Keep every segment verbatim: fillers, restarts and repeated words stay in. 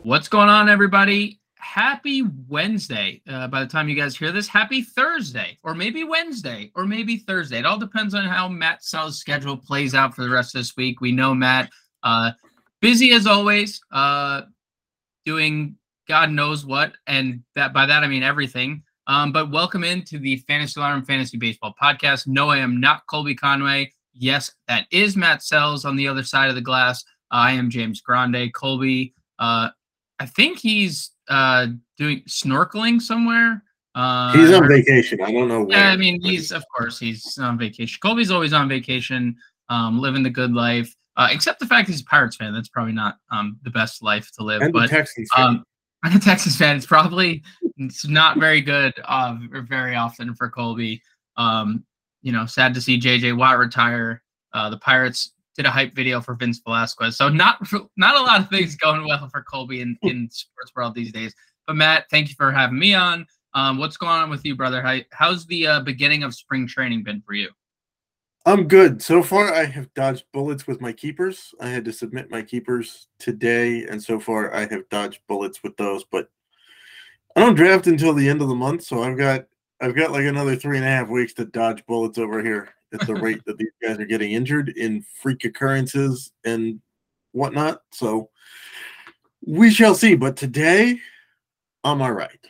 What's going on, everybody? Happy Wednesday. Uh, by the time you guys hear this, happy Thursday, or maybe Wednesday, or maybe Thursday. It all depends on how Matt Sell's schedule plays out for the rest of this week. We know Matt, uh, busy as always, uh, doing God knows what, and that by that I mean everything. Um, but welcome into the Fantasy Alarm Fantasy Baseball Podcast. No, I am not Colby Conway. Yes, that is Matt Sells on the other side of the glass. I am James Grande. Colby, uh, I think he's uh, doing snorkeling somewhere. Uh, he's on vacation. I don't know where. Yeah, I mean, he's, of course, he's on vacation. Colby's always on vacation, um, living the good life, uh, except the fact he's a Pirates fan. That's probably not um, the best life to live. And but, the Texans fan. Um, I'm a Texas fan. It's probably it's not very good uh, very often for Colby. Um, you know, sad to see J J Watt retire. Uh, the Pirates did a hype video for Vince Velasquez. So not not a lot of things going well for Colby in, in sports world these days. But Matt, thank you for having me on. Um, what's going on with you, brother? How, how's the uh, beginning of spring training been for you? I'm good. So far, I have dodged bullets with my keepers. I had to submit my keepers today, and so far I have dodged bullets with those. But I don't draft until the end of the month, so I've got I've got like another three and a half weeks to dodge bullets over here at the rate that these guys are getting injured in freak occurrences and whatnot. So we shall see. But today, I'm all right.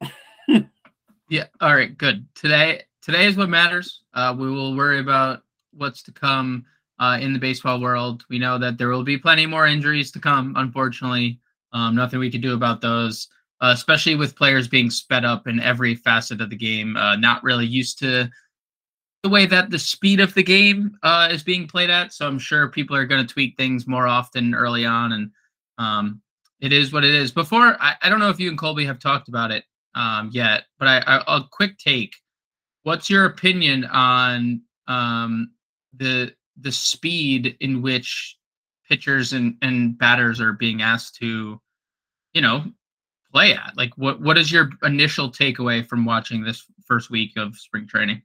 Yeah. All right. Good. Today, today is what matters. Uh, we will worry about what's to come uh, in the baseball world. We know that there will be plenty more injuries to come, unfortunately. Um, nothing we can do about those, uh, especially with players being sped up in every facet of the game, uh, not really used to the way that the speed of the game uh, is being played at. So I'm sure people are going to tweak things more often early on, and um, it is what it is. Before, I, I don't know if you and Colby have talked about it um, yet, but I, I, a quick take. What's your opinion on um, the the speed in which pitchers and, and batters are being asked to, you know, play at? Like, what what is your initial takeaway from watching this first week of spring training?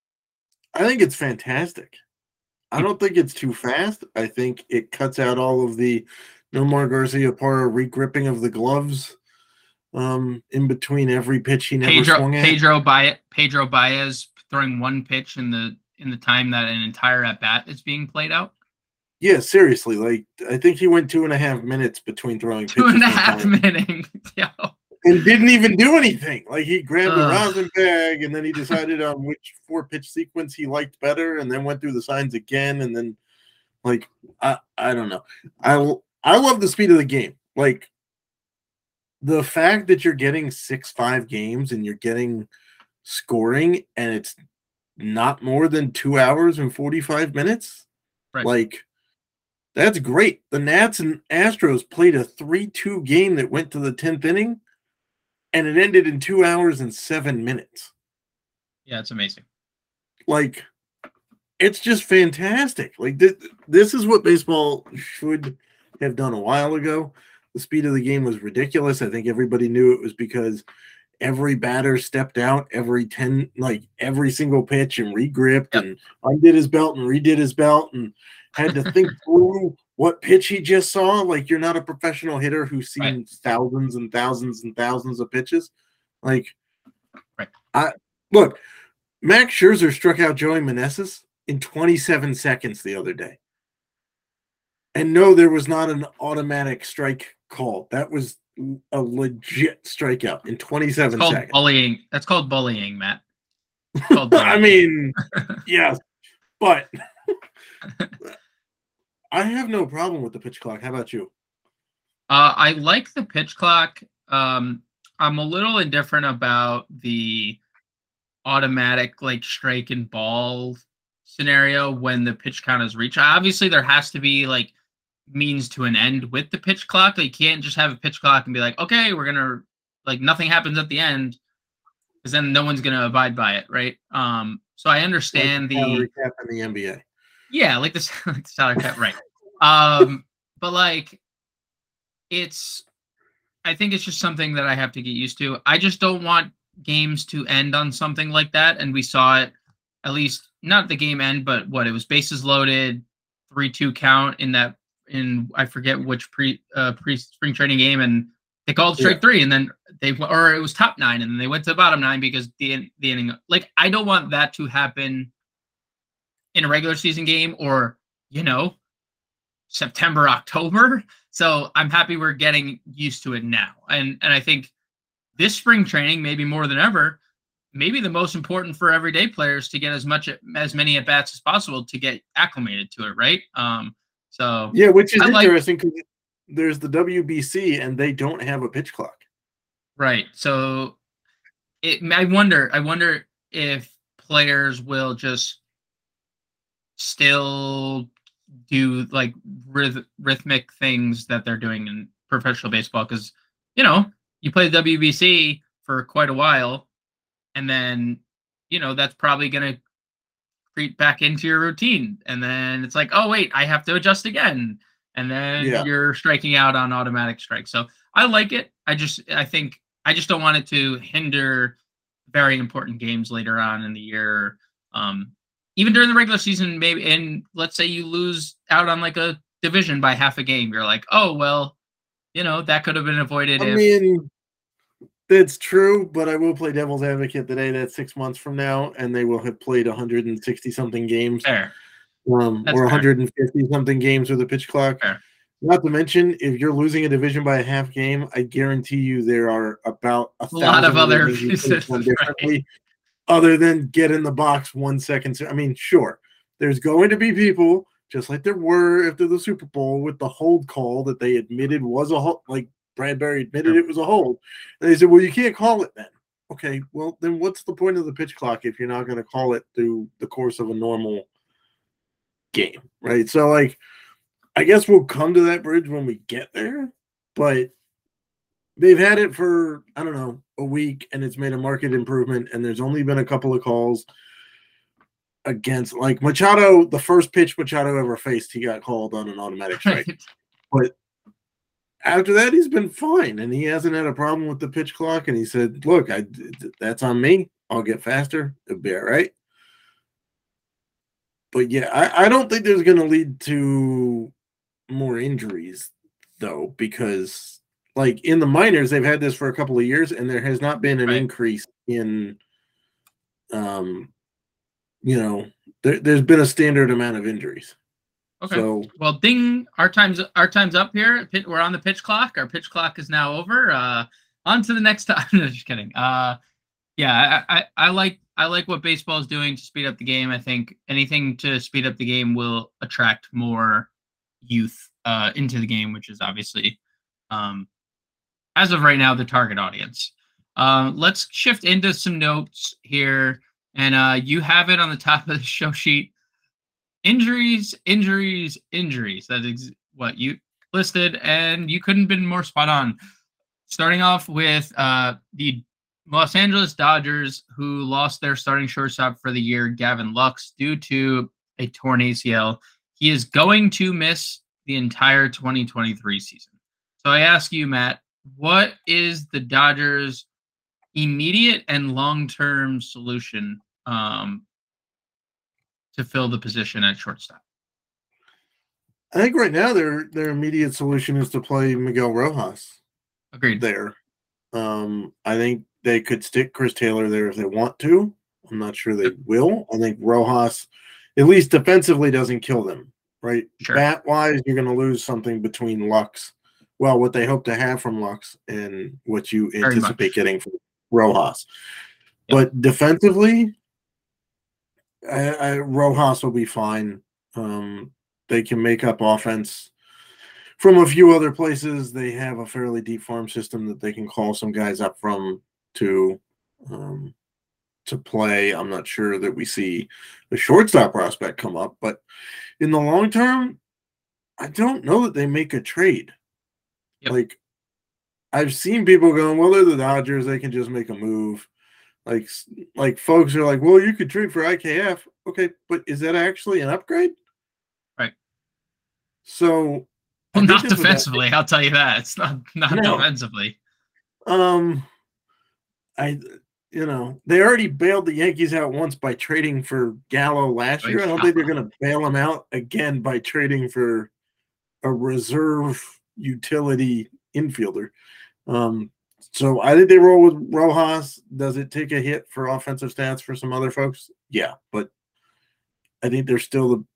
I think it's fantastic. I don't think it's too fast. I think it cuts out all of the Nomar Garciaparra regripping of the gloves um, in between every pitch he never Pedro, swung at. Pedro Baez, Pedro Baez throwing one pitch in the in the time that an entire at bat is being played out. Yeah, seriously. Like, I think he went two and a half minutes between throwing two pitches and a half minutes. Yeah. And didn't even do anything. Like, he grabbed uh, the rosin bag, and then he decided on which four-pitch sequence he liked better, and then went through the signs again, and then, like, I, I don't know. I, I love the speed of the game. Like, the fact that you're getting six five games and you're getting scoring, and it's not more than two hours and forty-five minutes, right. Like, that's great. The Nats and Astros played a three two game that went to the tenth inning, and it ended in two hours and seven minutes. Yeah, it's amazing. Like, it's just fantastic. Like, th- this is what baseball should have done a while ago. The speed of the game was ridiculous. I think everybody knew it was because every batter stepped out every ten, like every single pitch, and regripped yep. and undid his belt and redid his belt and had to think through what pitch he just saw. Like, you're not a professional hitter who's seen right. thousands and thousands and thousands of pitches. Like, right. I look, Max Scherzer struck out Joey Meneses in twenty-seven seconds the other day. And no, there was not an automatic strike call. That was a legit strikeout in twenty-seven That's seconds. Bullying. That's called bullying, Matt. Called bullying. I mean, yes, but I have no problem with the pitch clock. How about you? Uh, I like the pitch clock. Um, I'm a little indifferent about the automatic like strike and ball scenario when the pitch count is reached. Obviously, there has to be like means to an end with the pitch clock. Like, you can't just have a pitch clock and be like, okay, we're gonna like nothing happens at the end, because then no one's gonna abide by it, right? Um, so I understand like the salary cap in the N B A. Yeah, like the, like the salary cap, right? Um, but like, it's, I think it's just something that I have to get used to. I just don't want games to end on something like that, and we saw it. At least not the game end, but what it was bases loaded, three two count in that in I forget which pre uh, pre spring training game, and They called strike Yeah. three, and then they or it was top nine, and then they went to bottom nine because the the inning. Like I don't want that to happen in a regular season game, or you know, September, October. So I'm happy we're getting used to it now, and and I think this spring training, maybe more than ever, maybe the most important for everyday players to get as much as many at bats as possible to get acclimated to it, right? Um, so Yeah, which is I like interesting because there's the W B C and they don't have a pitch clock. right. So it. I wonder. I wonder if players will just still do like ryth- rhythmic things that they're doing in professional baseball because you know you play the W B C for quite a while, and then you know that's probably going to creep back into your routine, and then it's like, oh wait, I have to adjust again, and then Yeah. you're striking out on automatic strike. So I like it. I just I think I just don't want it to hinder very important games later on in the year. Um, even during the regular season, maybe, and let's say you lose out on like a division by half a game, you're like, oh well, you know that could have been avoided I if. mean, that's true, but I will play devil's advocate today that six months from now, and they will have played one hundred sixty something games, Fair. um, That's or fair. one hundred fifty something games with a pitch clock. Fair. Not to mention, if you're losing a division by a half game, I guarantee you there are about a, A lot of thousand other reasons you could have done reasons, right. differently, other than get in the box one second. I mean, sure, there's going to be people, just like there were after the Super Bowl with the hold call that they admitted was a hold, like Bradbury admitted Sure. it was a hold. And they said, well, you can't call it then. Okay, well, then what's the point of the pitch clock if you're not going to call it through the course of a normal game, right? So, like, I guess we'll come to that bridge when we get there, but they've had it for, I don't know, a week, and it's made a market improvement, and there's only been a couple of calls against, like, Machado, the first pitch Machado ever faced, he got called on an automatic strike. Right. But after that, he's been fine, and he hasn't had a problem with the pitch clock, and he said, look, I, that's on me. I'll get faster. It'll be all right. But, yeah, I, I don't think there's going to lead to more injuries, though, because, like, in the minors, they've had this for a couple of years, and there has not been an Right. increase in, um, you know, there, there's been a standard amount of injuries. Okay. So, well, ding, our time's our time's up here. We're on the pitch clock. Our pitch clock is now over. Uh, on to the next time. No, just kidding. Uh, yeah, I, I, I like I like what baseball is doing to speed up the game. I think anything to speed up the game will attract more youth uh, into the game, which is obviously, um, as of right now, the target audience. Uh, let's shift into some notes here, and uh, you have it on the top of the show sheet. Injuries, injuries, injuries. That is what you listed, and you couldn't have been more spot on. Starting off with uh, the Los Angeles Dodgers, who lost their starting shortstop for the year, Gavin Lux, due to a torn A C L. He is going to miss the entire twenty twenty-three season. So I ask you, Matt, what is the Dodgers' immediate and long-term solution um, to fill the position at shortstop? I think right now their their immediate solution is to play Miguel Rojas. Agreed. There. Um, I think they could stick Chris Taylor there if they want to. I'm not sure they will. I think Rojas, at least defensively, doesn't kill them, right? Sure. Bat-wise, you're going to lose something between Lux, well, what they hope to have from Lux and what you Very anticipate much. getting from Rojas. Yep. But defensively, I, I, Rojas will be fine. Um, they can make up offense from a few other places. They have a fairly deep farm system that they can call some guys up from to um, to play. I'm not sure that we see a shortstop prospect come up, but in the long term, I don't know that they make a trade. Yep. Like, I've seen people going, well, they're the Dodgers. They can just make a move. Like, like folks are like, well, you could trade for I K F. Okay, but is that actually an upgrade? Right. So, well, not defensively. I'll tell you that it's not not no. defensively. Um, I, you know, they already bailed the Yankees out once by trading for Gallo last By year. I don't Gallo. think they're going to bail him out again by trading for a reserve utility infielder. Um, so I think they roll with Rojas. Does it take a hit for offensive stats for some other folks? Yeah, but I think they're still the.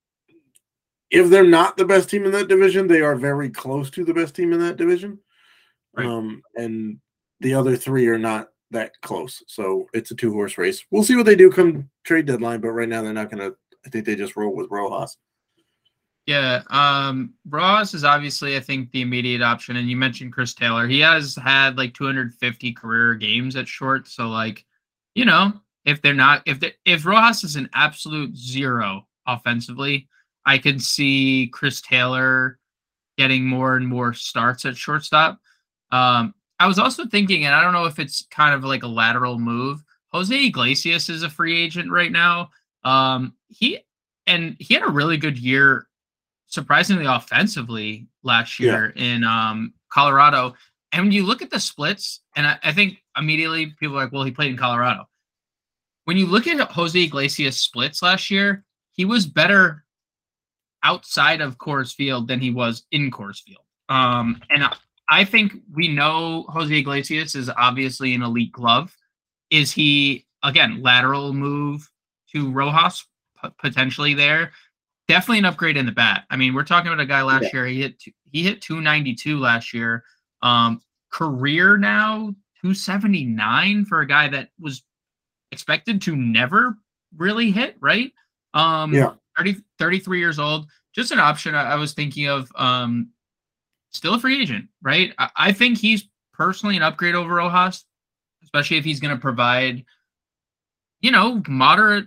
If they're not the best team in that division, they are very close to the best team in that division. Right. Um, and the other three are not that close. So it's a two horse race. We'll see what they do come trade deadline, but right now they're not going to. I think they just roll with Rojas. Yeah, um, Rojas is obviously, I think, the immediate option. And you mentioned Chris Taylor. He has had like two hundred fifty career games at short. So, like, you know, if they're not, if they, if Rojas is an absolute zero offensively, I could see Chris Taylor getting more and more starts at shortstop. Um, I was also thinking, and I don't know if it's kind of like a lateral move. Jose Iglesias is a free agent right now. Um, he and he had a really good year, surprisingly offensively last year yeah. in um, Colorado. And when you look at the splits, and I, I think immediately people are like, well, he played in Colorado. When you look at Jose Iglesias splits last year, he was better outside of Coors Field than he was in Coors Field. Um, and I, I think we know Jose Iglesias is obviously an elite glove. Is he, again, lateral move to Rojas p- potentially there? Definitely an upgrade in the bat. I mean, we're talking about a guy last yeah. year. He hit he hit two ninety-two last year. Um, career now two seventy-nine for a guy that was expected to never really hit, right? Um, yeah. thirty, thirty-three years old. Just an option I, I was thinking of. Um, still a free agent, right? I, I think he's personally an upgrade over Rojas, especially if he's going to provide, you know, moderate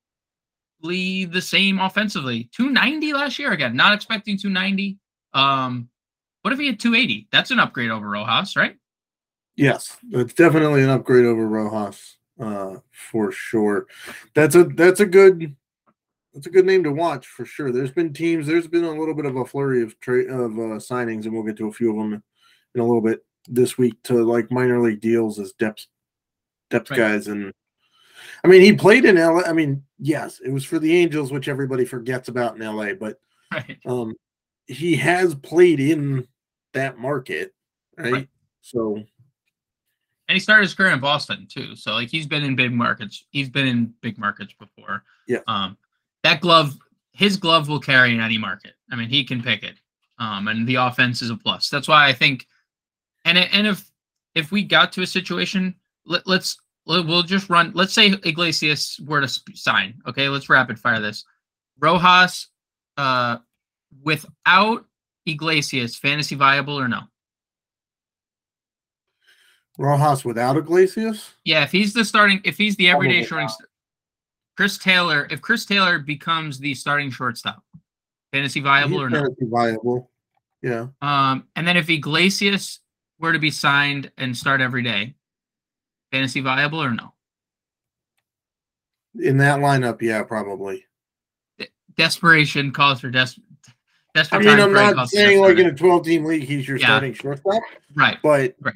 the same offensively. two ninety last year, again, not expecting two ninety. Um, what if he had two eighty? That's an upgrade over Rojas, right? Yes, it's definitely an upgrade over Rojas, uh, for sure. That's a that's a good that's a good name to watch for sure. There's been teams. There's been a little bit of a flurry of trade of uh, signings, and we'll get to a few of them in a little bit this week to like minor league deals as depth depth right. guys. And I mean, he played in L A. I mean, yes, it was for the Angels, which everybody forgets about in L A, but right. um, he has played in that market, right? right? So, and he started his career in Boston too. So, like, he's been in big markets. He's been in big markets before. Yeah. Um, that glove, his glove will carry in any market. I mean, he can pick it. Um, and the offense is a plus. That's why I think, and and if if we got to a situation, let, let's. We'll just run. Let's say Iglesias were to sign. Okay, let's rapid fire this. Rojas, uh, without Iglesias, fantasy viable or no? Rojas without Iglesias? Yeah, if he's the starting, if he's the everyday shorting, Chris Taylor. If Chris Taylor becomes the starting shortstop, fantasy viable he's or no? Fantasy viable. Yeah. Um, and then if Iglesias were to be signed and start every day, fantasy viable or no? In that lineup, yeah, probably. De- desperation calls for des- desperate. I mean, I'm not saying like in a twelve-team league he's your yeah. starting shortstop, right? But right.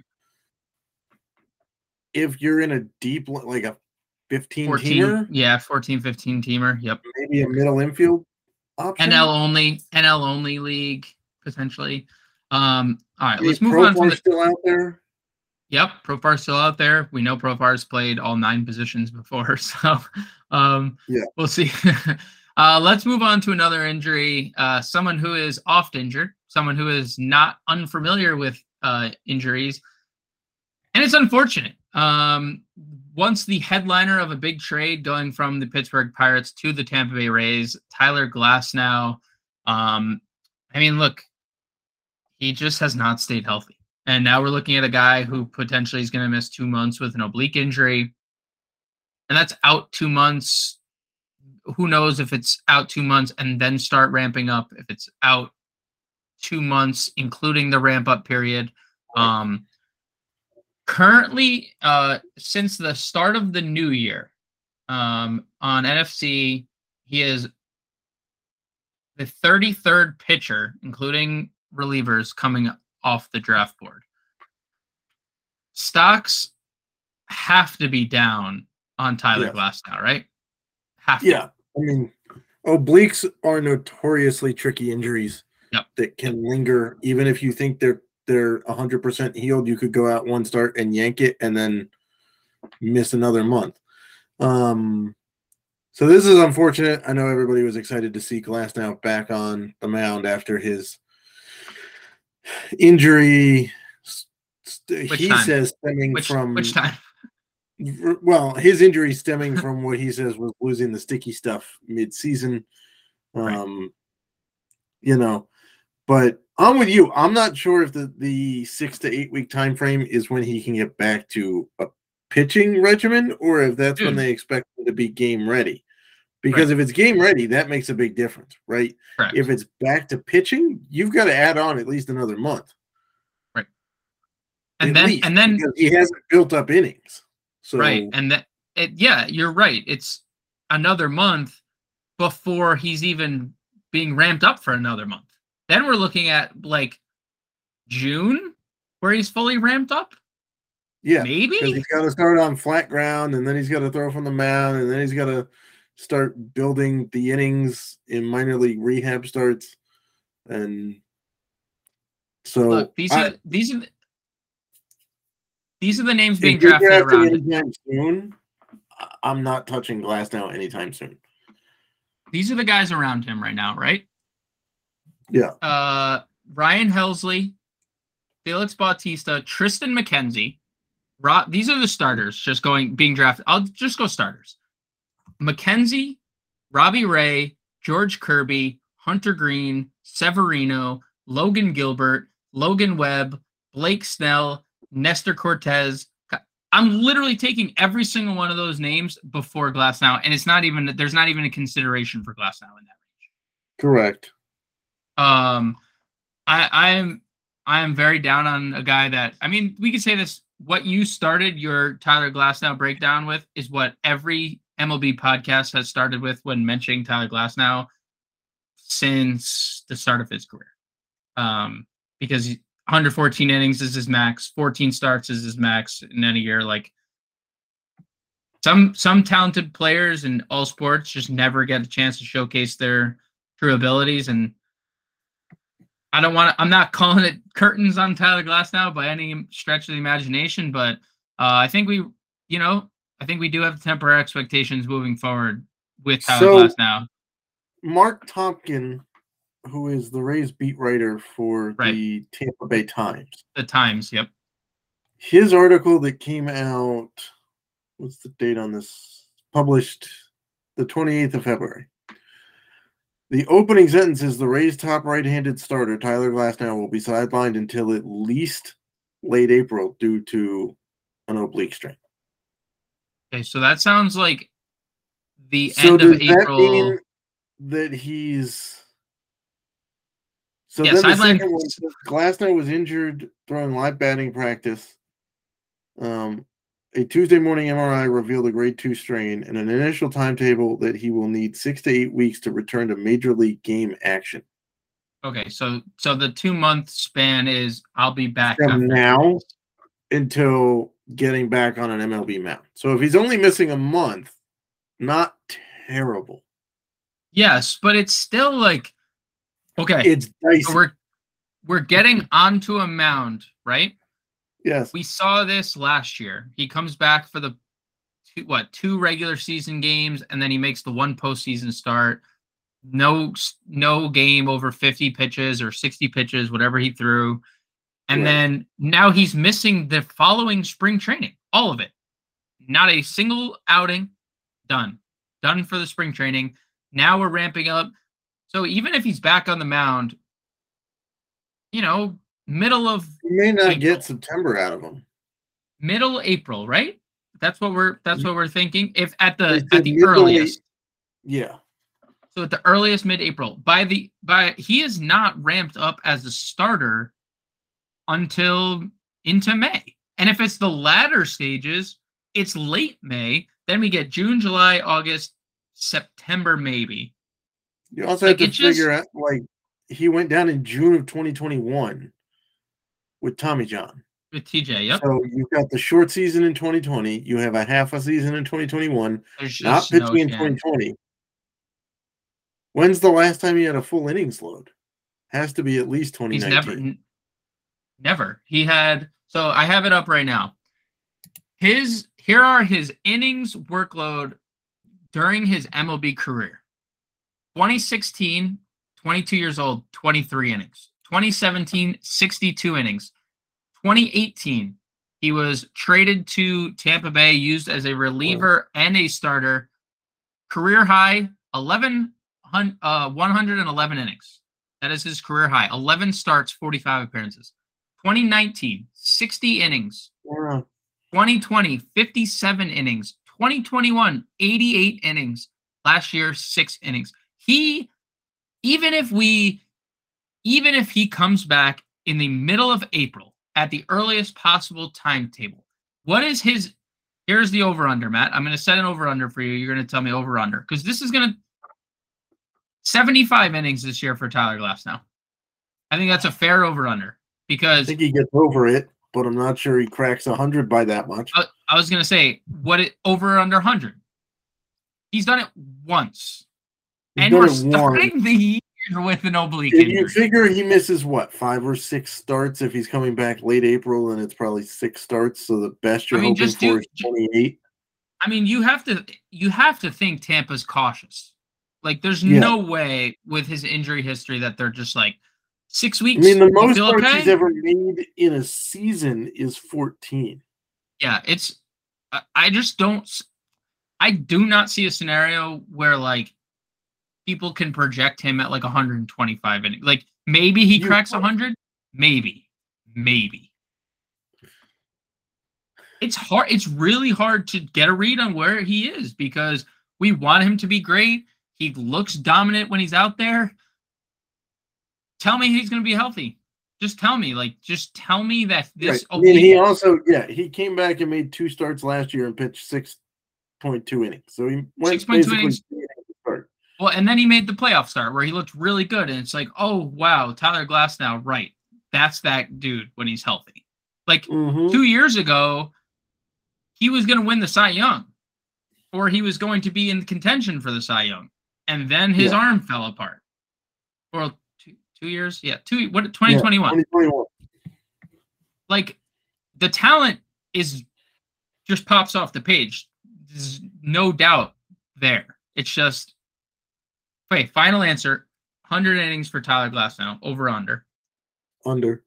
if you're in a deep, like a fifteen-teamer, yeah, fourteen, fifteen-teamer, yep. Maybe a middle infield option. N L only, N L only league potentially. Um, all right, Maybe let's move Profar on from the. Still out there. Yep, Profar's still out there. We know Profar's played all nine positions before, so um, yeah, we'll see. uh, let's move on to another injury. Uh, someone who is oft injured, someone who is not unfamiliar with uh, injuries, and it's unfortunate. Um, once the headliner of a big trade going from the Pittsburgh Pirates to the Tampa Bay Rays, Tyler Glasnow. Um, I mean, look, he just has not stayed healthy. And now we're looking at a guy who potentially is going to miss two months with an oblique injury. And that's out two months. Who knows if it's out two months and then start ramping up, if it's out two months, including the ramp up period. Um, currently, uh, since the start of the new year, um, on N F C, he is the thirty-third pitcher, including relievers, coming off the draft board. Stocks have to be down on Tyler yes. Glasnow, right? Have to. Yeah. I mean, obliques are notoriously tricky injuries yep. that can linger, even if you think they're they're one hundred percent healed, you could go out one start and yank it and then miss another month. Um, so this is unfortunate. I know everybody was excited to see Glasnow back on the mound after his injury. Which he time? says stemming which, from which time? Well, his injury stemming from what he says was losing the sticky stuff mid-season. Um, right. You know, but I'm with you. I'm not sure if the, the six to eight week time frame is when he can get back to a pitching regimen, or if that's Dude. when they expect him to be game ready. Because right. if it's game ready, that makes a big difference, right? Correct. If it's back to pitching, you've got to add on at least another month. Right. And then least, and then he hasn't built up innings. So, right, and that it, yeah, you're right. It's another month before he's even being ramped up for another month. Then we're looking at like June, where he's fully ramped up. Yeah, maybe he's got to start on flat ground, and then he's got to throw from the mound, and then he's got to start building the innings in minor league rehab starts, and so Look, these I, are these are. The, These are the names being drafted around anytime soon. I'm not touching Glasnow anytime soon. These are the guys around him right now, right? Yeah. Uh, Ryan Helsley, Felix Bautista, Triston McKenzie. Ro- these are the starters just going being drafted. I'll just go starters. McKenzie, Robbie Ray, George Kirby, Hunter Green, Severino, Logan Gilbert, Logan Webb, Blake Snell, Nestor Cortez. I'm literally taking every single one of those names before Glasnow, and it's not even there's not even a consideration for Glasnow in that range. Correct. Um, I I am I am very down on a guy that I mean we could say this. What you started your Tyler Glasnow breakdown with is what every M L B podcast has started with when mentioning Tyler Glasnow since the start of his career. Um, because. one hundred fourteen innings is his max. fourteen starts is his max in any year. Like some some talented players in all sports just never get a chance to showcase their true abilities. And I don't want to. I'm not calling it curtains on Tyler Glasnow by any stretch of the imagination, but uh, I think we, you know, I think we do have to temper our expectations moving forward with Tyler so, Glasnow. Mark Tompkin, who is the Rays beat writer for right. the Tampa Bay Times. The Times, yep. His article that came out, what's the date on this? Published the twenty-eighth of February. The opening sentence is the Rays' top right-handed starter, Tyler Glasnow, will be sidelined until at least late April due to an oblique strain. Okay, so that sounds like the so end does of April. That mean that he's... So yeah, then the sideline... second one says Glasnow was injured throwing live batting practice. Um, a Tuesday morning M R I revealed a grade two strain and an initial timetable that he will need six to eight weeks to return to major league game action. Okay, so so the two month span is I'll be back from now until getting back on an M L B mound. So if he's only missing a month, not terrible. Yes, but it's still like okay. It's dicey. So we're we're getting onto a mound, right? Yes. We saw this last year. He comes back for the two, what two regular season games, and then he makes the one postseason start. No, no game over fifty pitches or sixty pitches, whatever he threw. And right. then now he's missing the following spring training, all of it. Not a single outing. Done. Done for the spring training. Now we're ramping up. So even if he's back on the mound, you know, middle of you may not April. get September out of him. Middle April, right? That's what we're that's what we're thinking. If at the at the earliest. Yeah. So at the earliest mid-April. By the by he is not ramped up as a starter until into May. And if it's the latter stages, it's late May. Then we get June, July, August, September, maybe. You also like have to figure just, out, like, he went down in June of twenty twenty-one with Tommy John. With T J, yep. So you've got the short season in twenty twenty. You have a half a season in twenty twenty-one. Not pitching no in chance. twenty twenty. When's the last time he had a full innings load? Has to be at least twenty nineteen. He's never, Never. He had, so I have it up right now. His, here are his innings workload during his M L B career. twenty sixteen, twenty-two years old, twenty-three innings. twenty seventeen, sixty-two innings. twenty eighteen, he was traded to Tampa Bay, used as a reliever and a starter. Career high, eleven, uh, one hundred eleven innings. That is his career high. eleven starts, forty-five appearances. twenty nineteen, sixty innings. Yeah. twenty twenty, fifty-seven innings. twenty twenty-one, eighty-eight innings. Last year, six innings. He, even if we, even if he comes back in the middle of April at the earliest possible timetable, what is his, here's the over-under, Matt. I'm going to set an over-under for you. You're going to tell me over-under, because this is going to, seventy-five innings this year for Tyler Glasnow. I think that's a fair over-under, because I think he gets over it, but I'm not sure he cracks one hundred by that much. I, I was going to say, what it over or under one hundred? He's done it once. He's and done we're it starting once. the year with an oblique If injury. you figure he misses, what, five or six starts if he's coming back late April, and it's probably six starts, so the best you're I mean, hoping just for do- is twenty-eight. I mean, you have to you have to think Tampa's cautious. Like, there's Yeah. no way with his injury history that they're just like, six I weeks. mean, the you most feel starts okay? he's ever made in a season is fourteen. Yeah, it's. I- I just don't. s- I do not see a scenario where like people can project him at like one hundred twenty-five innings. Like, maybe he You- cracks one hundred. Maybe, maybe. It's hard. It's really hard to get a read on where he is, because we want him to be great. He looks dominant when he's out there. Tell me he's going to be healthy. Just tell me, like, just tell me that this. Right. I mean, he oblique- also, yeah, he came back and made two starts last year and pitched six point two innings. So he went six point two basically innings. three innings to start. Well, and then he made the playoff start where he looked really good, and it's like, oh wow, Tyler Glasnow, right? That's that dude when he's healthy. Like Mhm. two years ago, he was going to win the Cy Young, or he was going to be in contention for the Cy Young, and then his Yeah. arm fell apart. Or two, two years, yeah, two. What twenty twenty one? twenty twenty-one. Like, the talent is just pops off the page. There's no doubt there. It's just, wait, final answer, one hundred innings for Tyler Glasnow, over under. Under.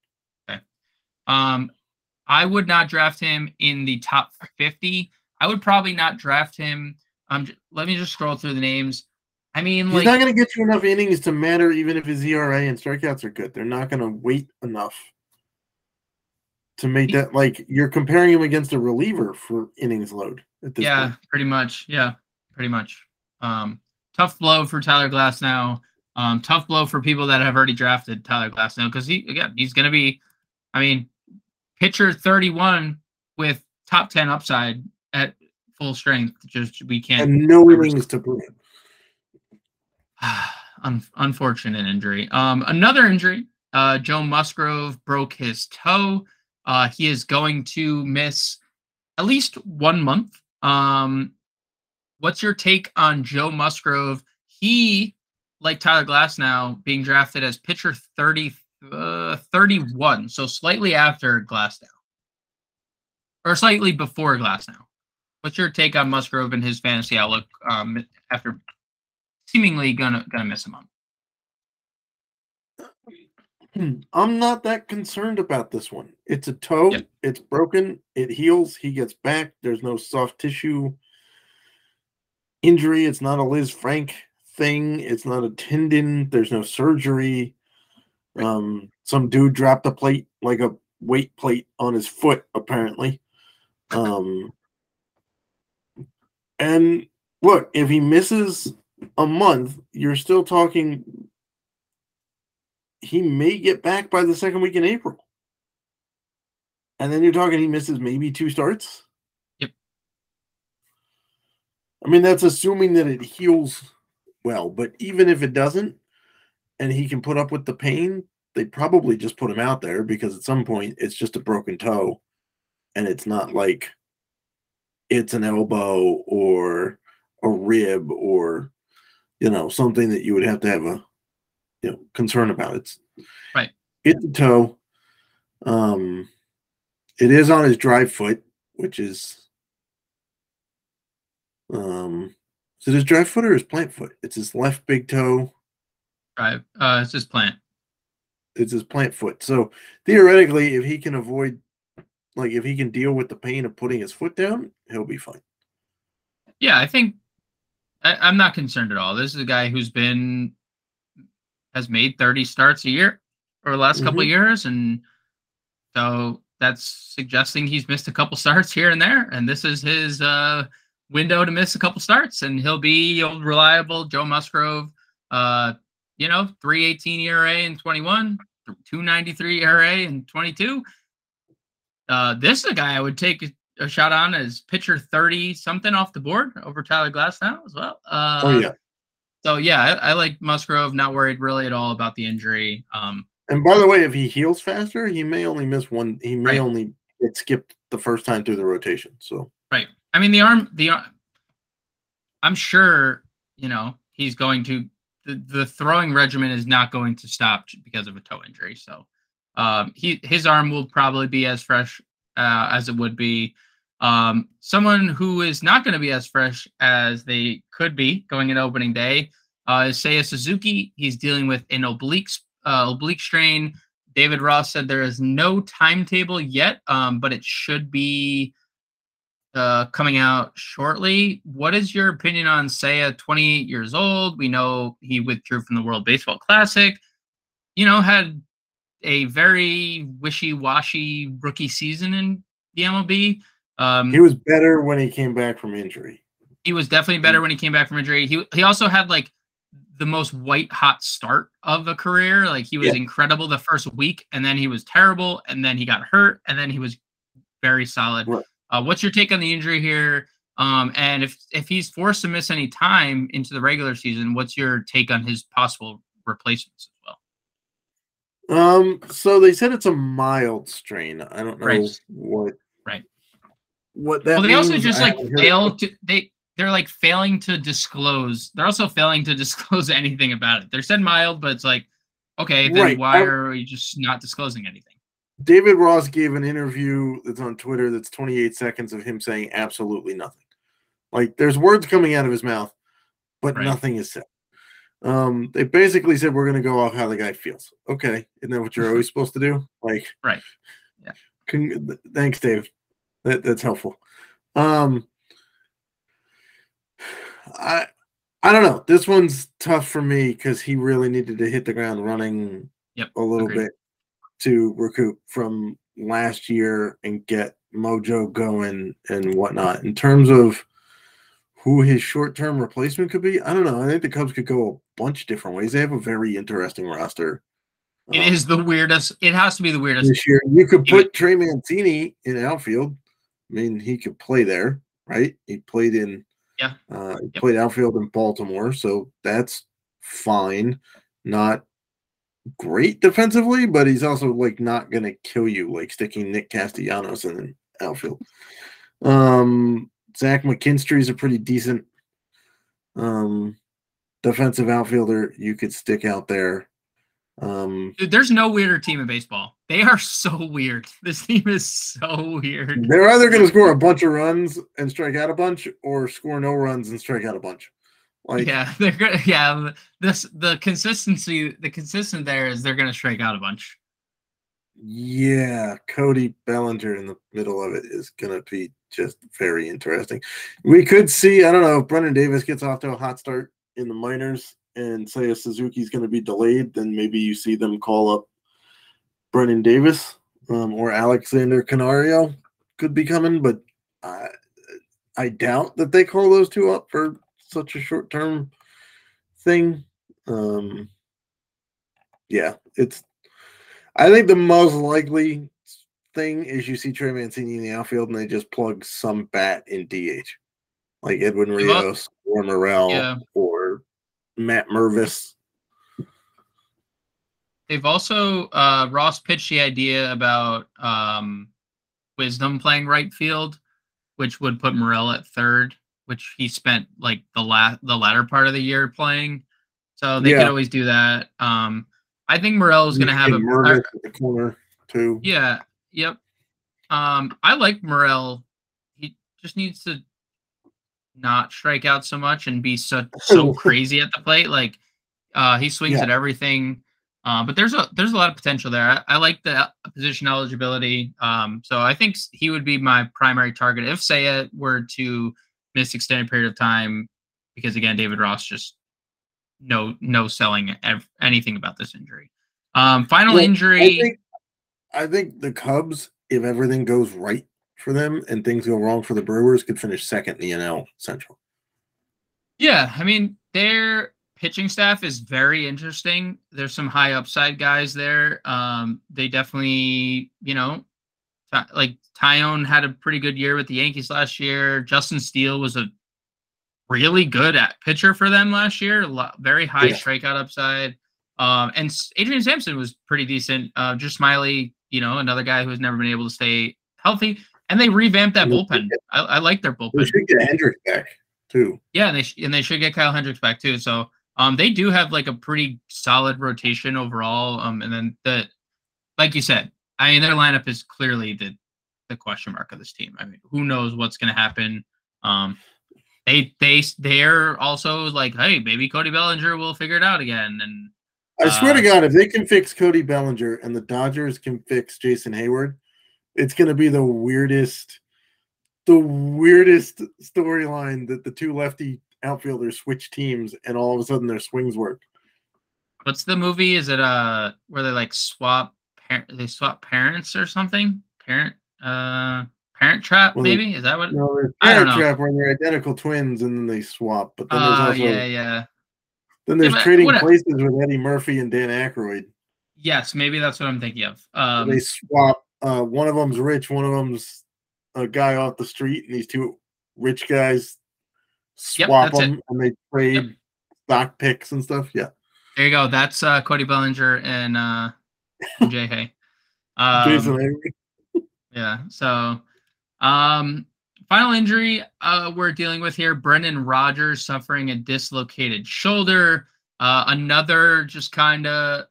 Um, I would not draft him in the top fifty. I would probably not draft him. Um, j- let me just scroll through the names. I mean, He's like, not going to get you enough innings to matter, even if his E R A and strikeouts are good. They're not going to wait enough to make that. Like, you're comparing him against a reliever for innings load at this yeah, point. pretty much. Yeah, pretty much. Um, tough blow for Tyler Glasnow. Um, tough blow for people that have already drafted Tyler Glasnow, because he again he's going to be, I mean, pitcher thirty-one with top ten upside at full strength. Just we can't. And no innings to prove it. Un- unfortunate injury. Um, another injury. Uh, Joe Musgrove broke his toe. Uh, he is going to miss at least one month. Um, what's your take on Joe Musgrove? He, like Tyler Glasnow, being drafted as pitcher thirty, uh, thirty-one, so slightly after Glasnow, or slightly before Glasnow. What's your take on Musgrove and his fantasy outlook um, after seemingly gonna gonna miss a month? I'm not that concerned about this one. It's a toe. Yep. It's broken. It heals. He gets back. There's no soft tissue injury. It's not a Liz Frank thing. It's not a tendon. There's no surgery. Um, some dude dropped a plate, like a weight plate, on his foot, apparently. Um, and look, if he misses a month, you're still talking. He may get back by the second week in April. And then you're talking he misses maybe two starts. Yep. I mean, that's assuming that it heals well. But even if it doesn't, and he can put up with the pain, they probably just put him out there, because at some point it's just a broken toe. And it's not like it's an elbow or a rib or, you know, something that you would have to have a, you know, concern about. It's right. It's a toe. Um, it is on his drive foot, which is um, is it his drive foot or his plant foot? It's his left big toe. Drive. Uh, it's just plant. It's his plant foot. So theoretically, if he can avoid, like, if he can deal with the pain of putting his foot down, he'll be fine. Yeah, I think I, I'm not concerned at all. This is a guy who's been has made thirty starts a year over the last mm-hmm. couple of years, and so that's suggesting he's missed a couple starts here and there. And this is his uh, window to miss a couple starts, and he'll be old reliable Joe Musgrove. Uh, you know, three eighteen E R A in twenty-one, two ninety-three E R A in twenty-two. Uh, this is a guy I would take a, a shot on as pitcher thirty something off the board over Tyler Glasnow as well. Uh, oh yeah. So yeah, I, I like Musgrove. Not worried really at all about the injury. Um, and by the way, if he heals faster, he may only miss one. He may right. only get skipped the first time through the rotation. So right. I mean, the arm, the arm, I'm sure you know he's going to. The, the throwing regimen is not going to stop because of a toe injury. So um, he his arm will probably be as fresh uh, as it would be. Um, someone who is not going to be as fresh as they could be going into opening day uh, is Seiya Suzuki. He's dealing with an oblique uh, oblique strain. David Ross said there is no timetable yet, um, but it should be uh, coming out shortly. What is your opinion on Seiya? twenty-eight years old. We know he withdrew from the World Baseball Classic. You know, had a very wishy-washy rookie season in the M L B. Um, he was better when he came back from injury. He was definitely better when he came back from injury. He he also had like the most white-hot start of a career. Like he was yeah. incredible the first week, and then he was terrible, and then he got hurt, and then he was very solid. Right. Uh, what's your take on the injury here? Um, and if if he's forced to miss any time into the regular season, what's your take on his possible replacements as well? Um, so they said it's a mild strain. I don't know right. what right what that. Well, they means. also just like fail to they they're like failing to disclose. They're also failing to disclose anything about it. They said mild, but it's like okay, then right. why I, are we just not disclosing anything? David Ross gave an interview that's on Twitter that's twenty-eight seconds of him saying absolutely nothing. Like, there's words coming out of his mouth, but right. nothing is said. Um, they basically said, we're going to go off how the guy feels. Okay. Isn't that what you're always supposed to do? Like, right. Yeah. Con- thanks, Dave. That, that's helpful. Um, I, I don't know. This one's tough for me because he really needed to hit the ground running yep. a little Agreed. bit to recoup from last year and get mojo going and whatnot. In terms of who his short-term replacement could be, I don't know. I think the Cubs could go a bunch of different ways. They have a very interesting roster. It um, is the weirdest. It has to be the weirdest. This year, you could put Trey Mancini in outfield. I mean, he could play there, right? He played in yeah. Uh, he yep. played outfield in Baltimore, so that's fine. Not great defensively, but he's also like not going to kill you, like sticking Nick Castellanos in the outfield. Um, Zach McKinstry is a pretty decent um, defensive outfielder you could stick out there. Um, Dude, there's no weirder team in baseball. They are so weird. This team is so weird. They're either going to score a bunch of runs and strike out a bunch, or score no runs and strike out a bunch. Like, yeah, they're gonna. Yeah, this the consistency. The consistent there is they're gonna strike out a bunch. Yeah, Cody Bellinger in the middle of it is gonna be just very interesting. We could see. I don't know if Brendan Davis gets off to a hot start in the minors, and say if Suzuki's going to be delayed, then maybe you see them call up Brendan Davis um, or Alexander Canario could be coming, but I, I doubt that they call those two up for such a short-term thing. Um, yeah, it's. I think the most likely thing is you see Trey Mancini in the outfield and they just plug some bat in D H, like Edwin Rios or Morel yeah. or Matt Mervis. They've also uh, Ross pitched the idea about um, Wisdom playing right field, which would put Morel at third, which he spent like the la- the latter part of the year playing. So they yeah. could always do that. Um, I think Morel is going to have a Mervis at the corner too. Yeah. Yep. Um, I like Morel. He just needs to not strike out so much and be so so crazy at the plate. Like uh, he swings Yeah. at everything. Uh, but there's a there's a lot of potential there. I, I like the position eligibility. Um, so I think he would be my primary target if Seiya were to miss extended period of time, because again, David Ross just no no selling ev- anything about this injury. Um, final Well, injury. I think, I think the Cubs, if everything goes right for them and things go wrong for the Brewers, could finish second in the N L Central. Yeah, I mean, their pitching staff is very interesting. There's some high upside guys there. Um, they definitely, you know, t- like Tyone had a pretty good year with the Yankees last year. Justin Steele was a really good at pitcher for them last year. A lot, very high Yeah. strikeout upside. Um, and S- Adrian Sampson was pretty decent. Uh, just Smiley, you know, another guy who's never been able to stay healthy. And they revamped that And they bullpen. should get, I, I like their they bullpen. should get Hendricks back too. Yeah, and they sh- and they should get Kyle Hendricks back too. So um, they do have like a pretty solid rotation overall. Um, and then the like you said, I mean, their lineup is clearly the the question mark of this team. I mean, who knows what's going to happen? Um, they they they're also like, hey, maybe Cody Bellinger will figure it out again. And I swear to uh, God, if they can fix Cody Bellinger and the Dodgers can fix Jason Hayward, it's going to be the weirdest, the weirdest storyline that the two lefty outfielders switch teams and all of a sudden their swings work. what's the movie? Is it uh where they like swap par- they swap parents or something? Parent uh Parent Trap, Well, maybe? Is that what? No, there's I don't Parent know. Trap where they're identical twins and then they swap. But then there's Uh, also yeah, yeah. then Yeah, there's but Trading what? Places with Eddie Murphy and Dan Aykroyd. Yes, maybe that's what I'm thinking of. They Um, swap. Uh, one of them's rich, one of them's a guy off the street, and these two rich guys Yep, swap that's it. them and they trade Yep. stock picks and stuff. Yeah, there you go. That's uh, Cody Bellinger and uh, Jay Hay. Jason Um, Avery. yeah. So, um, final injury uh, we're dealing with here: Brendan Rodgers suffering a dislocated shoulder. Uh, another just kind of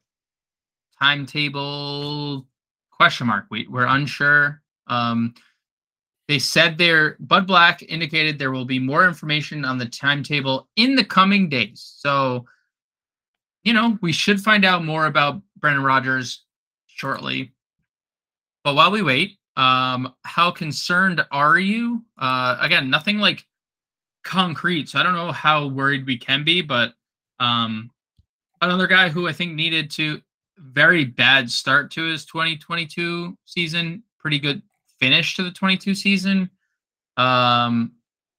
timetable question mark. We we're unsure. Um, They said there, Bud Black indicated there will be more information on the timetable in the coming days. So, you know, we should find out more about Brendan Rodgers shortly. But while we wait, um, how concerned are you? Uh, again, nothing like concrete. So I don't know how worried we can be, but um, another guy who I think needed to very bad start to his twenty twenty-two season, pretty good finish to the twenty-two season. Um,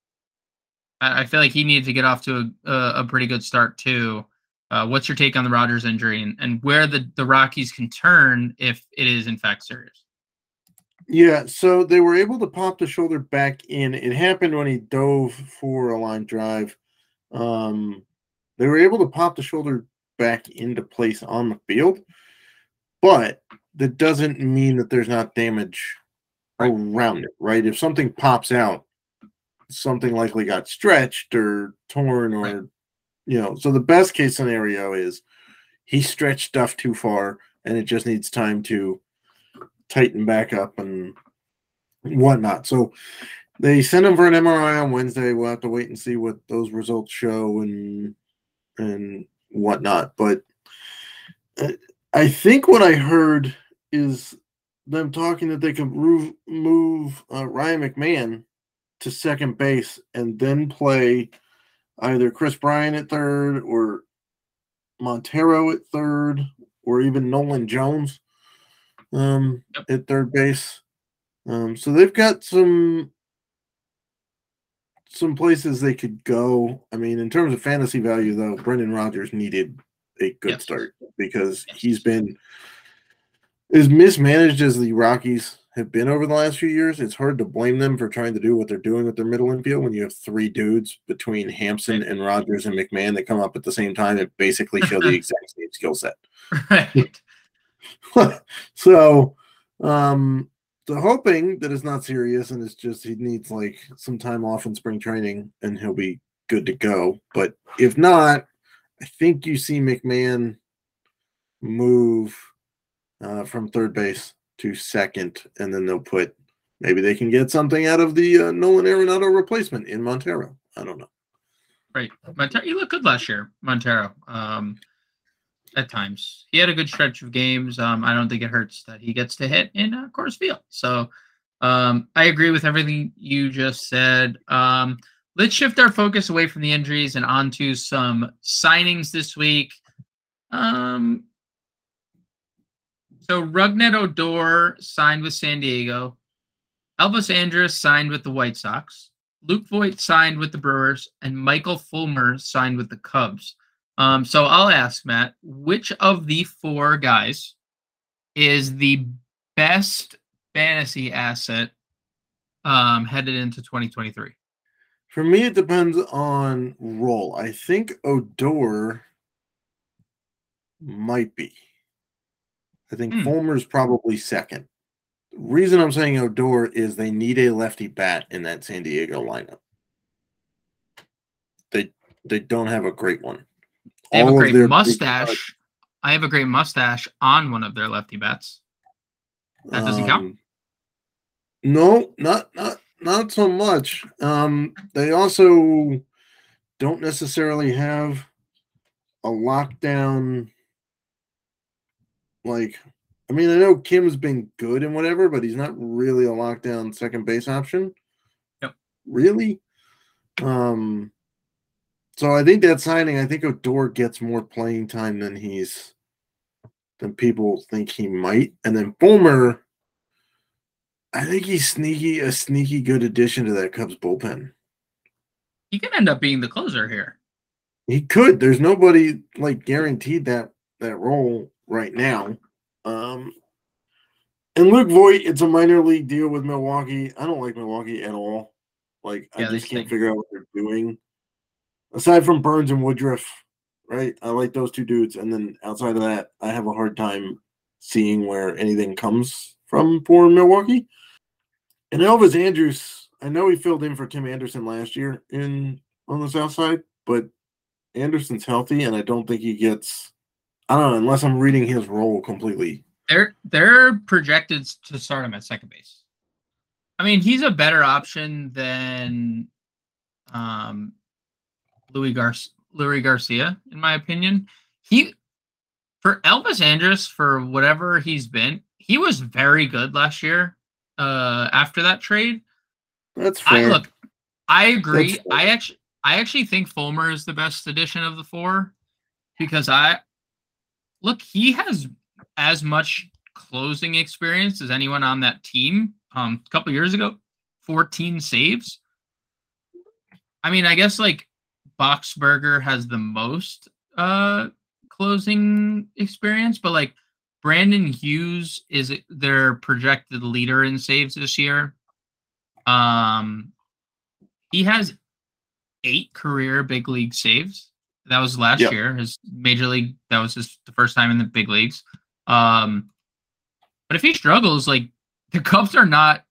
I, I feel like he needed to get off to a, a, a pretty good start too. Uh, what's your take on the Rodgers injury and, and where the, the Rockies can turn if it is in fact serious? Yeah, so they were able to pop the shoulder back in. It happened when he dove for a line drive. Um, they were able to pop the shoulder back into place on the field, but that doesn't mean that there's not damage around it, right? If something pops out, something likely got stretched or torn or, right. you know, so the best case scenario is he stretched stuff too far and it just needs time to tighten back up and whatnot. So they sent him for an M R I on Wednesday. We'll have to wait and see what those results show and and whatnot. But I think what I heard is them talking that they can move, move uh, Ryan McMahon to second base and then play either Chris Bryant at third or Montero at third or even Nolan Jones um, Yep. at third base. Um, so they've got some some places they could go. I mean, in terms of fantasy value, though, Brendan Rodgers needed a good yes. start because yes. he's been as mismanaged as the Rockies have been over the last few years. It's hard to blame them for trying to do what they're doing with their middle infield when you have three dudes between Hampson right. and Rodgers and McMahon that come up at the same time and basically show the exact same skill set. Right. so, um, so hoping that it's not serious and it's just he needs like some time off in spring training and he'll be good to go. But if not, I think you see McMahon move uh, from third base to second, and then they'll put maybe they can get something out of the uh, Nolan Arenado replacement in Montero. I don't know. Right, Montero, you looked good last year, Montero. Um, at times, he had a good stretch of games. Um, I don't think it hurts that he gets to hit in uh, Coors Field. So, um, I agree with everything you just said. Um, let's shift our focus away from the injuries and onto some signings this week. Um, so Rougned Odor signed with San Diego. Elvis Andrus signed with the White Sox. Luke Voit signed with the Brewers, and Michael Fulmer signed with the Cubs. Um, so I'll ask, Matt, which of the four guys is the best fantasy asset um, headed into twenty twenty-three? For me, it depends on role. I think Odor might be. I think hmm. Fulmer's probably second. The reason I'm saying Odor is they need a lefty bat in that San Diego lineup. They they don't have a great one. They have All a great mustache. I have a great mustache on one of their lefty bats. That doesn't um, count? No, not not not so much. Um, they also don't necessarily have a lockdown. Like, I mean, I know Kim's been good and whatever, but he's not really a lockdown second base option. Yep. Really? Um, so I think that signing, I think Odor gets more playing time than he's than people think he might. And then Fulmer, I think he's sneaky, a sneaky good addition to that Cubs bullpen. He can end up being the closer here. He could. There's nobody like guaranteed that that role right now. Um, and Luke Voit, it's a minor league deal with Milwaukee. I don't like Milwaukee at all. Like, yeah, I just can't figure out what they're doing. Aside from Burns and Woodruff, right? I like those two dudes. And then outside of that, I have a hard time seeing where anything comes from for Milwaukee. And Elvis Andrus, I know he filled in for Tim Anderson last year in on the South Side, but Anderson's healthy, and I don't think he gets – I don't know, unless I'm reading his role completely. They're they're projected to start him at second base. I mean, he's a better option than um, Louis Gar- Louis Garcia, in my opinion. He for Elvis Andrus, for whatever he's been, he was very good last year. Uh, after that trade, that's fair. I, look, I agree. I actually, I actually think Fulmer is the best addition of the four because I look. He has as much closing experience as anyone on that team. Um, a couple years ago, fourteen saves. I mean, I guess like Boxberger has the most uh closing experience, but like Brandon Hughes is their projected leader in saves this year. Um, he has eight career big league saves. That was last yep. year. His major league. That was his the first time in the big leagues. Um, but if he struggles, like the Cubs are not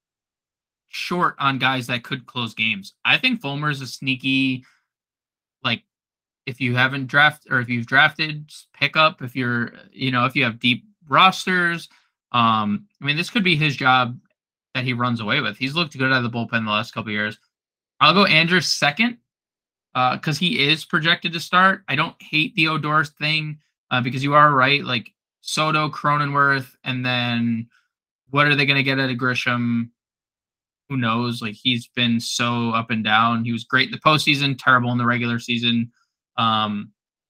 short on guys that could close games. I think Fulmer is a sneaky, like, if you haven't drafted or if you've drafted, pick up. If you're, you know, if you have deep rosters, um, I mean, this could be his job that he runs away with. He's looked good out of the bullpen the last couple of years. I'll go Andrus second because uh, he is projected to start. I don't hate the Odor thing uh, because you are right. Like Soto, Cronenworth, and then what are they going to get out of Grisham? Who knows? Like he's been so up and down. He was great in the postseason, terrible in the regular season. Um,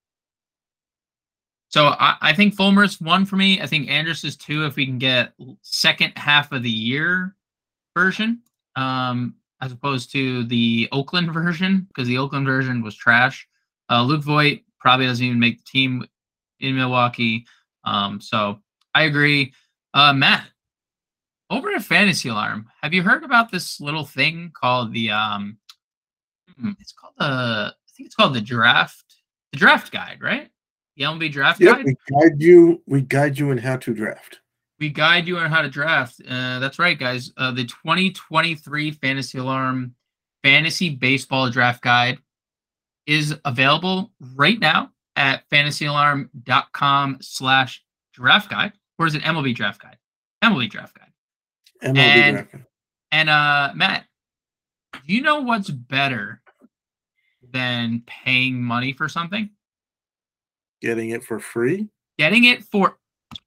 so I, I think Fulmer's one for me. I think Andrus is two if we can get second half of the year version, um, as opposed to the Oakland version, because the Oakland version was trash. Uh, Luke Voit probably doesn't even make the team in Milwaukee. Um, so I agree. Uh, Matt, over at Fantasy Alarm, have you heard about this little thing called the um, it's called the I think it's called the draft, the draft guide, right? The M L B draft yep, guide. We guide you. We guide you in how to draft. We guide you on how to draft. Uh, that's right, guys. Uh, the twenty twenty-three Fantasy Alarm Fantasy Baseball Draft Guide is available right now at fantasy alarm dot com slash draft guide, or is it M L B draft guide? M L B Draft Guide. M L B and, Draft Guide. And uh, Matt, do you know what's better than paying money for something? Getting it for free? Getting it for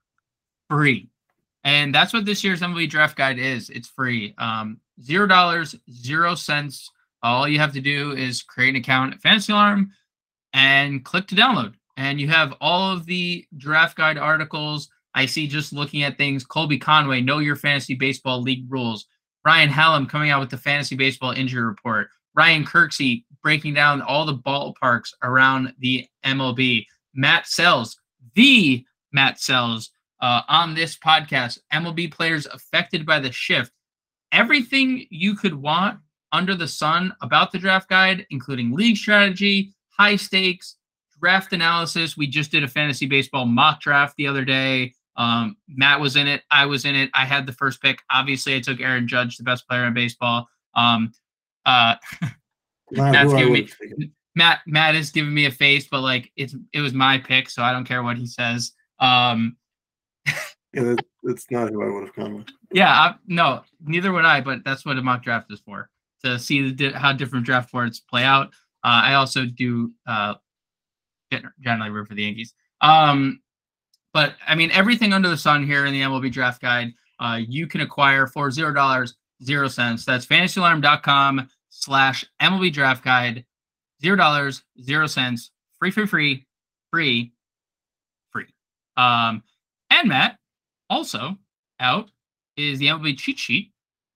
free. And that's what this year's M L B Draft Guide is. It's free. Um, zero dollars, zero cents. All you have to do is create an account at Fantasy Alarm and click to download. And you have all of the draft guide articles. I see just looking at things. Colby Conway, Know Your Fantasy Baseball League Rules. Ryan Hallam coming out with the Fantasy Baseball Injury Report. Ryan Kirksey breaking down all the ballparks around the M L B. Matt Sells, the Matt Sells, uh, on this podcast. M L B players affected by the shift. Everything you could want under the sun about the draft guide, including league strategy, high stakes, draft analysis. We just did a fantasy baseball mock draft the other day. Um, Matt was in it. I was in it. I had the first pick. Obviously, I took Aaron Judge, the best player in baseball. Um, uh, Matt's giving me, Matt, Matt is giving me a face, but like it's it was my pick, so I don't care what he says. Um, yeah, that, that's not who I would have gone with. Yeah, I, no, neither would I. But that's what a mock draft is for, to see the, how different draft boards play out. Uh, I also do uh, generally root for the Yankees. Um, but I mean, everything under the sun here in the M L B Draft Guide, uh, you can acquire for zero dollars, zero cents. That's fantasyalarm.com slash MLB Draft Guide. Zero dollars, zero cents. Free, free, free, free, free. Um, and Matt, also out is the M L B cheat sheet.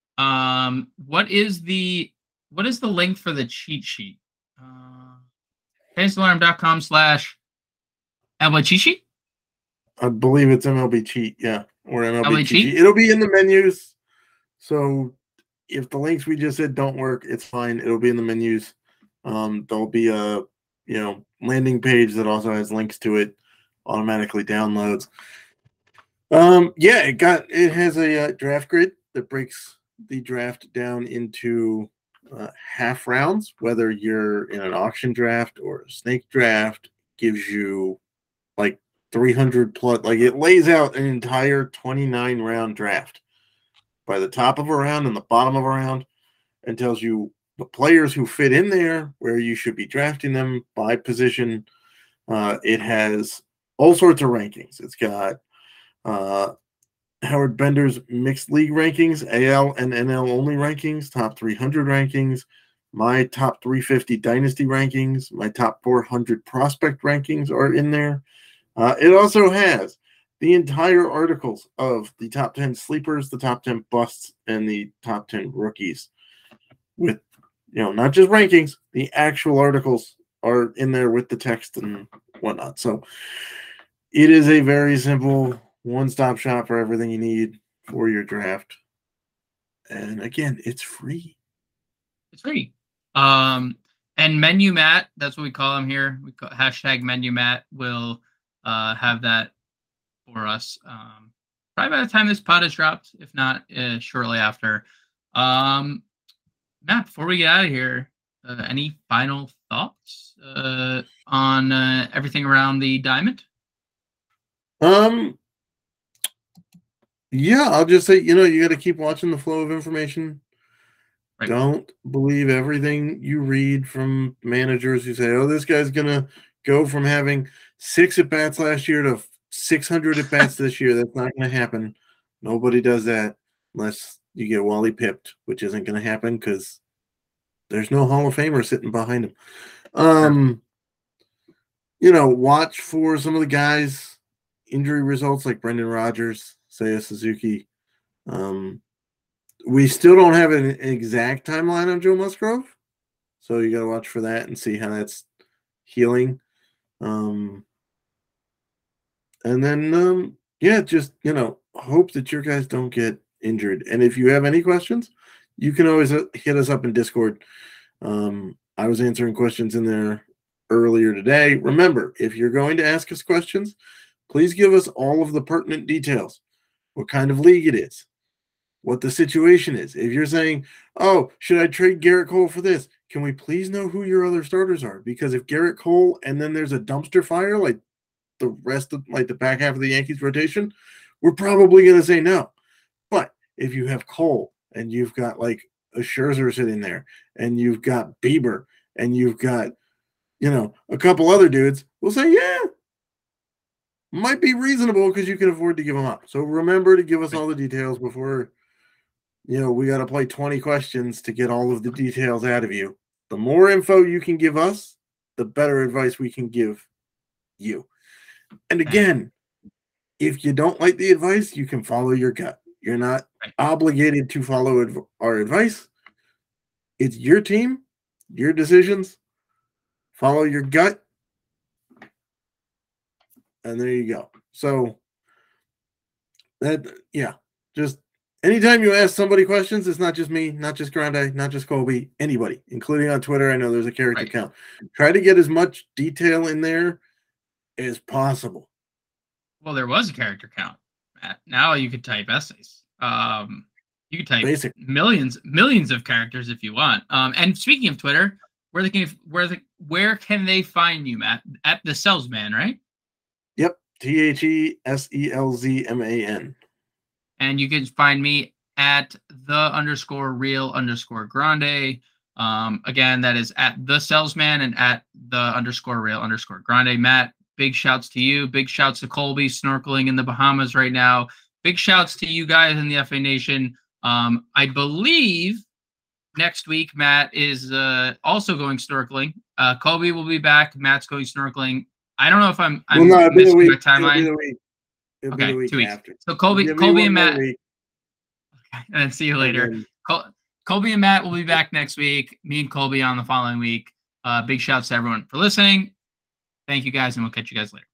Um, what is the what is the link for the cheat sheet? Uh, fantasyalarm.com slash M L B cheat sheet. I believe it's M L B cheat, yeah, or M L B, M L B cheat sheet. It'll be in the menus. So if the links we just said don't work, it's fine. It'll be in the menus. Um, there'll be a you know landing page that also has links to it, automatically downloads. Um, yeah, it got it has a uh, draft grid that breaks the draft down into uh, half rounds. Whether you're in an auction draft or a snake draft, gives you like three hundred plus. Like it lays out an entire twenty-nine round draft by the top of a round and the bottom of a round, and tells you the players who fit in there, where you should be drafting them by position. Uh, it has all sorts of rankings. It's got uh, Howard Bender's mixed league rankings, A L and N L only rankings, top three hundred rankings, my top three fifty dynasty rankings, my top four hundred prospect rankings are in there. Uh, it also has the entire articles of the top ten sleepers, the top ten busts, and the top ten rookies with, you know, not just rankings, the actual articles are in there with the text and whatnot. So it is a very simple one-stop shop for everything you need for your draft. And again, it's free. It's free. Um, and Menu Matt, that's what we call him here. We call hashtag Menu Matt will uh, have that for us. Um, probably by the time this pod is dropped, if not uh, shortly after. Um, Matt, before we get out of here, uh, any final thoughts uh, on uh, everything around the diamond? Um, yeah, I'll just say, you know, you got to keep watching the flow of information. Right. Don't believe everything you read from managers who say, oh, this guy's going to go from having six at-bats last year to six hundred at-bats this year. That's not going to happen. Nobody does that unless you get Wally pipped, which isn't going to happen because there's no Hall of Famer sitting behind him. Um, you know, watch for some of the guys' injury results like Brendan Rodgers, Seiya Suzuki. Um, we still don't have an exact timeline on Joe Musgrove, so you got to watch for that and see how that's healing. Um, and then, um, yeah, just, you know, hope that your guys don't get injured. And if you have any questions, you can always hit us up in Discord. Um, I was answering questions in there earlier today. Remember, if you're going to ask us questions, please give us all of the pertinent details. What kind of league it is, what the situation is. If you're saying, oh, should I trade Garrett Cole for this? Can we please know who your other starters are? Because if Garrett Cole and then there's a dumpster fire like the rest of like the back half of the Yankees rotation, we're probably going to say no. if you have Cole and you've got like a Scherzer sitting there and you've got Bieber and you've got, you know, a couple other dudes, we'll say, yeah, might be reasonable because you can afford to give them up. So remember to give us all the details before, you know, we got to play twenty questions to get all of the details out of you. The more info you can give us, the better advice we can give you. And again, if you don't like the advice, you can follow your gut. You're not obligated to follow adv- our advice. It's your team, your decisions. Follow your gut. And there you go. So that, yeah, just anytime you ask somebody questions, it's not just me, not just Grande, not just Colby, anybody, including on Twitter. I know there's a character right. count. Try to get as much detail in there as possible. Well, there was a character count, Matt. Now you could type essays. Um, you could type Basic. millions, millions of characters if you want. Um, and speaking of Twitter, where they can, where the, where can they find you, Matt? At the Salesman, right? Yep. T H E S E L Z M A N. And you can find me at the underscore real underscore grande. Um, again, that is at the Salesman and at the underscore real underscore grande. Matt, big shouts to you. Big shouts to Colby snorkeling in the Bahamas right now. Big shouts to you guys in the F A Nation. Um, I believe next week Matt is uh, also going snorkeling. Uh, Colby will be back. Matt's going snorkeling. I don't know if I'm, I'm well, no, missing week, my timeline. Okay, two weeks. After. So Colby, Colby and Matt. Okay, and then see you later. Then, Col- Colby and Matt will be back next week. Me and Colby on the following week. Uh, big shouts to everyone for listening. Thank you guys, and we'll catch you guys later.